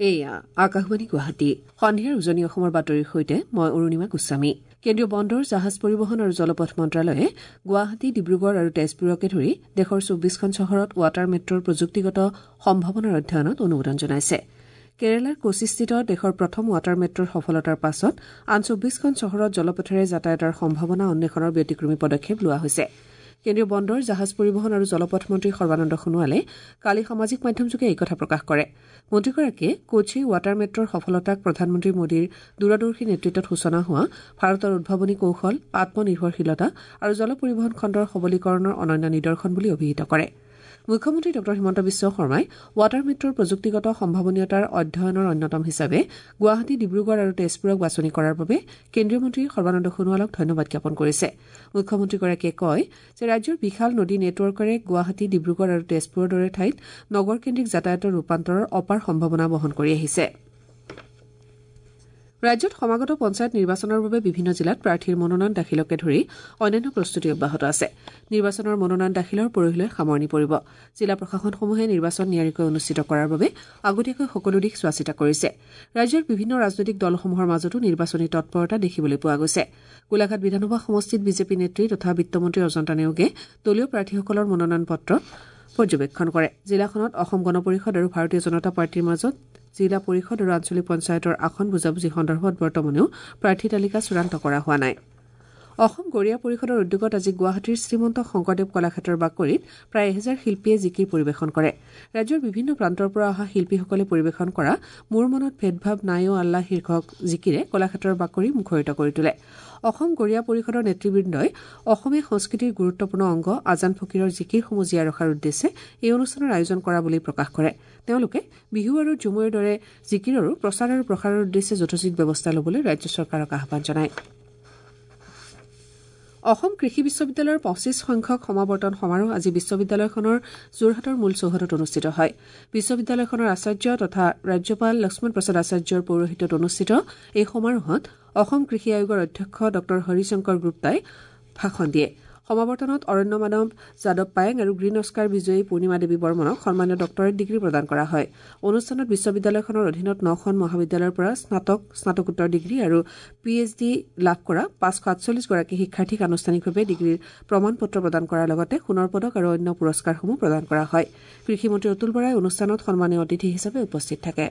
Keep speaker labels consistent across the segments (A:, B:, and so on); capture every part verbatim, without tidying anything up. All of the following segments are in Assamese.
A: এয়া আকাশবাণী গুৱাহাটী সন্ধিয়াৰ উজনি অসমৰ বাতৰিৰ সৈতে মই অৰুণিমা গোস্বামী। কেন্দ্ৰীয় বন্দৰ জাহাজ পৰিবহণ আৰু জলপথ মন্ত্ৰালয়ে গুৱাহাটী ডিব্ৰুগড় আৰু তেজপুৰকে ধৰি দেশৰ চৌব্বিছখন চহৰত ৱাটাৰ মেট্ৰৰ প্ৰযুক্তিগত সম্ভাৱনাৰ অধ্যয়নত অনুমোদন জনাইছে। কেৰালাৰ কোচিস্থিত দেশৰ প্ৰথম ৱাটাৰ মেট্ৰৰ সফলতাৰ পাছত আন চৌব্বিছখন চহৰত জলপথেৰে যাতায়াতৰ সম্ভাৱনা অন্বেষণৰ ব্যতিক্ৰমী পদক্ষেপ লোৱা হৈছে। কেন্দ্ৰীয় বন্দৰ জাহাজ পৰিবহণ আৰু জলপথ মন্ত্ৰী সৰ্বানন্দ সোণোৱালে কালি সামাজিক মাধ্যমযোগে এই কথা প্ৰকাশ কৰে। মন্ত্ৰীগৰাকীয়ে কোচি ৱাটাৰ মেট্ৰৰ সফলতাক প্ৰধানমন্ত্ৰী মোদীৰ দূৰদৰ্শী নেতৃত্বত সূচনা হোৱা ভাৰতৰ উদ্ভাৱনী কৌশল, আত্মনিৰ্ভৰশীলতা আৰু জল পৰিবহণ খণ্ডৰ সবলীকৰণৰ অনন্য নিদৰ্শন বুলি অভিহিত কৰে। মুখ্যমন্ত্ৰী ড হিমন্ত বিশ্ব শৰ্মাই ৱাটাৰ মেট্ৰৰ প্ৰযুক্তিগত সম্ভাৱনীয়তাৰ অধ্যয়নৰ অন্যতম হিচাপে গুৱাহাটী ডিব্ৰুগড় আৰু তেজপুৰক বাছনি কৰাৰ বাবে কেন্দ্ৰীয় মন্ত্ৰী সৰ্বানন্দ সোণোৱালক ধন্যবাদ জ্ঞাপন কৰিছে। মুখ্যমন্ত্ৰীগৰাকীয়ে কয় যে ৰাজ্যৰ বিশাল নদী নেটৱৰ্কেৰে গুৱাহাটী ডিব্ৰুগড় আৰু তেজপুৰৰ দৰে ঠাইত নগৰকেন্দ্ৰিক যাতায়াতৰ ৰূপান্তৰৰ অপাৰ সম্ভাৱনা বহন কৰি আহিছে। ৰাজ্যত সমাগত পঞ্চায়ত নিৰ্বাচনৰ বাবে বিভিন্ন জিলাত প্ৰাৰ্থীৰ মনোনয়ন দাখিলকে ধৰি অন্যান্য প্ৰস্তুতি অব্যাহত আছে। নিৰ্বাচনৰ মনোনয়ন দাখিলৰ পৰহিলৈ সামৰণি পৰিব। জিলা প্ৰশাসনসমূহে নিৰ্বাচন নিয়াৰিকৈ অনুষ্ঠিত কৰাৰ বাবে আগতীয়াকৈ সকলো দিশ চোৱা চিতা কৰিছে। ৰাজ্যৰ বিভিন্ন ৰাজনৈতিক দলসমূহৰ মাজতো নিৰ্বাচনী তৎপৰতা দেখিবলৈ পোৱা গৈছে। গোলাঘাট বিধানসভা সমষ্টিত বিজেপি নেত্ৰী তথা বিত্তমন্ত্ৰী অজন্তা নেওগে দলীয় প্ৰাৰ্থীসকলৰ মনোনয়ন পত্ৰ পৰ্যবেক্ষণ কৰে। জিলাখনত অসম গণ পৰিষদ আৰু ভাৰতীয় জনতা পাৰ্টীৰ মাজত জিলা পৰিষদ আৰু আঞ্চলিক পঞ্চায়তৰ আসন বুজাবুজি সন্দৰ্ভত বৰ্তমানেও প্ৰাৰ্থী তালিকা চূড়ান্ত কৰা হোৱা নাই। অসম গৰিয়া পৰিষদৰ উদ্যোগত আজি গুৱাহাটীৰ শ্ৰীমন্ত শংকৰদেৱ কলাক্ষেত্ৰৰ বাকৰিত প্ৰায় এহেজাৰ শিল্পীয়ে জিকিৰ পৰিৱেশন কৰে। ৰাজ্যৰ বিভিন্ন প্ৰান্তৰ পৰা অহা শিল্পীসকলে পৰিৱেশন কৰা মোৰ মনত ভেদভাৱ নাই অ' আল্লাহ শীৰ্ষক জিকিৰে কলাক্ষেত্ৰৰ বাকৰি মুখৰিত কৰি তোলে। অসম গৰিয়া পৰিষদৰ নেতৃবৃন্দই অসমীয়া সংস্কৃতিৰ গুৰুত্বপূৰ্ণ অংগ আজান ফকীৰৰ জিকিৰসমূহ জীয়াই ৰখাৰ উদ্দেশ্যে এই অনুষ্ঠানৰ আয়োজন কৰা বুলি প্ৰকাশ কৰে। তেওঁলোকে বিহু আৰু ঝুমুৰ দৰে জিকিৰৰো প্ৰচাৰ আৰু প্ৰসাৰৰ উদ্দেশ্যে যথোচিত ব্যৱস্থা ল'বলৈ ৰাজ্য চৰকাৰক আহ্বান জনায়। অসম কৃষি বিশ্ববিদ্যালয়ৰ পঁচিছ সংখ্যক সমাৱৰ্তন সমাৰোহ আজি বিশ্ববিদ্যালয়খনৰ যোৰহাটৰ মূল চৌহদত অনুষ্ঠিত হয়। বিশ্ববিদ্যালয়খনৰ আচাৰ্য তথা ৰাজ্যপাল লক্ষ্মণ প্ৰসাদ আচাৰ্যৰ পৌৰোহিত্যত অনুষ্ঠিত এই সমাৰোহত অসম কৃষি আয়োগৰ অধ্যক্ষ ড হৰিশংকৰ গুপ্তাই ভাষণ দিয়ে। সমাৱৰ্তনত অৰণ্য মানৱ যাদৱ পায়েং আৰু গ্ৰীণ অস্কাৰ বিজয়ী পূৰ্ণিমা দেৱী বৰ্মনক সন্মানীয় ডক্টৰেট ডিগ্ৰী প্ৰদান কৰা হয়। অনুষ্ঠানত বিশ্ববিদ্যালয়খনৰ অধীনত নখন মহাবিদ্যালয়ৰ পৰা স্নাতক, স্নাতকোত্তৰ ডিগ্ৰী আৰু পি এইচ ডি লাভ কৰা পাঁচশ আঠচল্লিছ গৰাকী শিক্ষাৰ্থীক আনুষ্ঠানিকভাৱে ডিগ্ৰীৰ প্ৰমাণ পত্ৰ প্ৰদান কৰাৰ লগতে সোণৰ পদক আৰু অন্য পুৰস্কাৰসমূহ প্ৰদান কৰা হয়। কৃষিমন্ত্ৰী অতুল বৰাই অনুষ্ঠানত সন্মানীয় অতিথি হিচাপে উপস্থিত থাকে।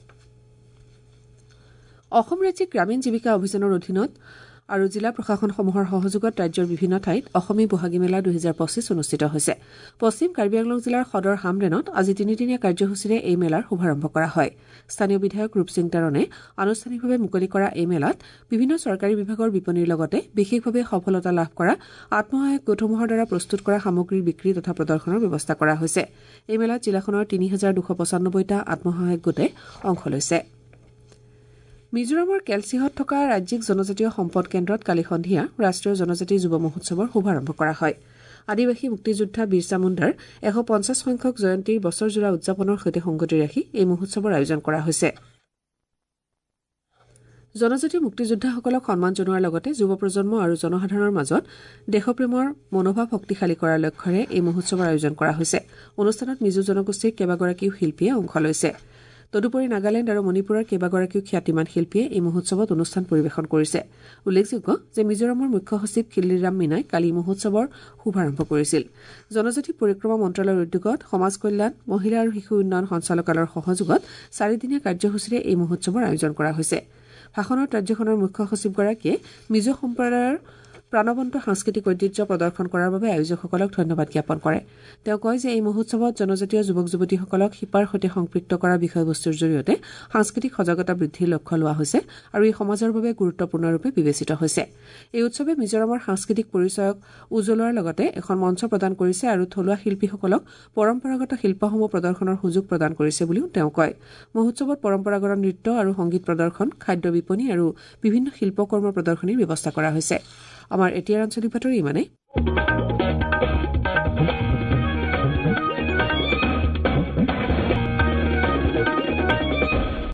A: অসম ৰাজ্যিক গ্ৰামীণ জীৱিকা অভিযানৰ অধীনত আৰু জিলা প্ৰশাসনসমূহৰ সহযোগত ৰাজ্যৰ বিভিন্ন ঠাইত অসমী বহাগী মেলা দুহেজাৰ পঁচিছ অনুষ্ঠিত হৈছে। পশ্চিম কাৰ্বি আংলং জিলাৰ সদৰ হামৰেনত আজি তিনিদিনীয়া কাৰ্যসূচীৰে এই মেলাৰ শুভাৰম্ভ কৰা হয়। স্থানীয় বিধায়ক ৰূপসিং তাৰণে আনুষ্ঠানিকভাৱে মুকলি কৰা এই মেলাত বিভিন্ন চৰকাৰী বিভাগৰ বিপণীৰ লগতে বিশেষভাৱে সফলতা লাভ কৰা আত্মসহায়ক গোটসমূহৰ দ্বাৰা প্ৰস্তুত কৰা সামগ্ৰীৰ বিক্ৰী তথা প্ৰদৰ্শনৰ ব্যৱস্থা কৰা হৈছে। এই মেলাত জিলাখনৰ তিনি হাজাৰ দুশ পঁচানব্বৈটা আত্মসহায়ক গোটে অংশ লৈছে। মিজোৰামৰ কেলচিহত থকা ৰাজ্যিক জনজাতীয় সম্পদ কেন্দ্ৰত কালি সন্ধিয়া ৰাষ্ট্ৰীয় জনজাতি যুৱ মহোৎসৱৰ শুভাৰম্ভ কৰা হয়। আদিবাসী মুক্তিযোদ্ধা বীৰছা মুণ্ডাৰ এশ পঞ্চাছ সংখ্যক জয়ন্তীৰ বছৰজোৰা উদযাপনৰ সৈতে সংগতি ৰাখি এই মহোৎসৱৰ আয়োজন কৰা হৈছে। জনজাতীয় মুক্তিযোদ্ধাসকলক সন্মান জনোৱাৰ লগতে যুৱ প্ৰজন্ম আৰু জনসাধাৰণৰ মাজত দেশপ্ৰেমৰ মনোভাৱ শক্তিশালী কৰাৰ লক্ষ্যৰে এই মহোৎসৱৰ আয়োজন কৰা হৈছে। অনুষ্ঠানত মিজো জনগোষ্ঠীৰ কেইবাগৰাকীও শিল্পীয়ে অংশ লৈছে। তদুপৰি নাগালেণ্ড আৰু মণিপুৰৰ কেইবাগৰাকীও খ্যাতিমান শিল্পীয়ে এই মহোৎসৱত অনুষ্ঠান পৰিৱেশন কৰিছে। উল্লেখযোগ্য যে মিজোৰামৰ মুখ্য সচিব খিল্লিৰাম মীনাই কালি মহোৎসৱৰ শুভাৰম্ভ কৰিছিল। জনজাতি পৰিক্ৰমা মন্ত্ৰালয়ৰ উদ্যোগত সমাজ কল্যাণ, মহিলা আৰু শিশু উন্নয়ন সঞ্চালকালয়ৰ সহযোগত চাৰিদিনীয়া কাৰ্যসূচীৰে এই মহোৎসৱৰ আয়োজন কৰা হৈছে। ভাষণত ৰাজ্যখনৰ মুখ্য সচিবগৰাকীয়ে মিজো সম্প্ৰদায়ৰ প্ৰাণৱন্ত সাংস্কৃতিক ঐতিহ্য প্ৰদৰ্শন কৰাৰ বাবে আয়োজকসকলক ধন্যবাদ জ্ঞাপন কৰে। তেওঁ কয় যে এই মহোৎসৱত জনজাতীয় যুৱক যুৱতীসকলক শিপাৰ সৈতে সম্পৃক্ত কৰা বিষয়বস্তুৰ জৰিয়তে সাংস্কৃতিক সজাগতা বৃদ্ধিৰ লক্ষ্য লোৱা হৈছে আৰু ই সমাজৰ বাবে গুৰুত্বপূৰ্ণৰূপে বিবেচিত হৈছে। এই উৎসৱে মিজোৰামৰ সাংস্কৃতিক পৰিচয়ক উজ্বলোৱাৰ লগতে এখন মঞ্চ প্ৰদান কৰিছে আৰু থলুৱা শিল্পীসকলক পৰম্পৰাগত শিল্পসমূহ প্ৰদৰ্শনৰ সুযোগ প্ৰদান কৰিছে বুলিও তেওঁ কয়। মহোৎসৱত পৰম্পৰাগত নৃত্য আৰু সংগীত প্ৰদৰ্শন, খাদ্য বিপণী আৰু বিভিন্ন শিল্পকৰ্ম প্ৰদৰ্শনীৰ ব্যৱস্থা কৰা হৈছে। আমাৰ এতিয়াৰ আঞ্চলিক বাতৰি ইমানেই।